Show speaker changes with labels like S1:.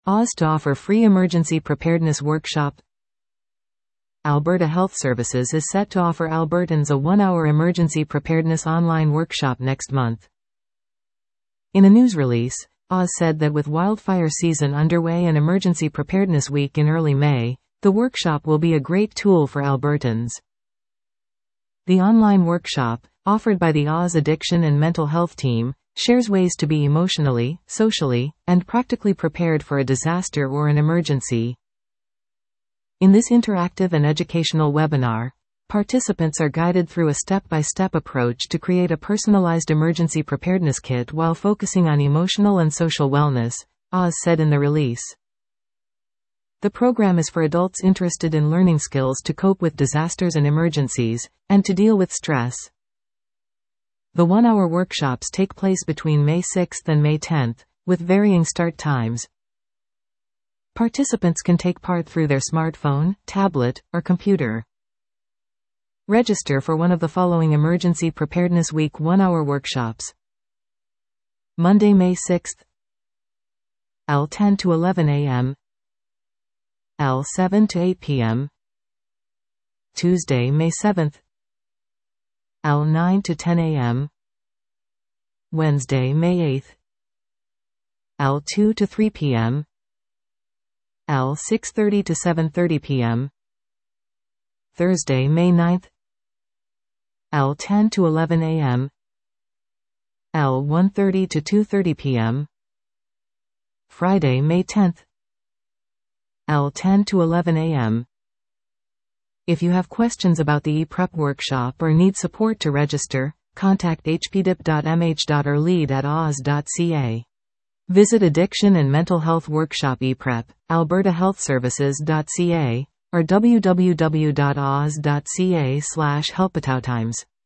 S1: Oz to offer free emergency preparedness workshop. Alberta Health Services is set to offer Albertans a 1-hour emergency preparedness online workshop next month. In a news release, Oz said that with wildfire season underway and Emergency Preparedness Week in early May, the workshop will be a great tool for Albertans. The online workshop, offered by the Oz Addiction and Mental Health Team, shares ways to be emotionally, socially, and practically prepared for a disaster or an emergency. In this interactive and educational webinar, participants are guided through a step-by-step approach to create a personalized emergency preparedness kit while focusing on emotional and social wellness, Oz said in the release. The program is for adults interested in learning skills to cope with disasters and emergencies, and to deal with stress. The 1-hour workshops take place between May 6 and May 10, with varying start times. Participants can take part through their smartphone, tablet, or computer. Register for one of the following Emergency Preparedness Week 1-hour workshops. Monday, May 6, L 10 to 11 a.m. L 7 to 8 p.m. Tuesday, May 7, L 9 to 10 a.m. Wednesday, May 8, L 2 to 3 p.m. L 6:30 to 7:30 p.m. Thursday, May 9, L 10 to 11 a.m. L 1:30 to 2:30 p.m. Friday, May 10, L 10 to 11 a.m. If you have questions about the ePrep workshop or need support to register, contact hpdip.mh.or lead@oz.ca. Visit Addiction and Mental Health Workshop ePrep, albertahealthservices.ca, or www.oz.ca/helpatoutimes.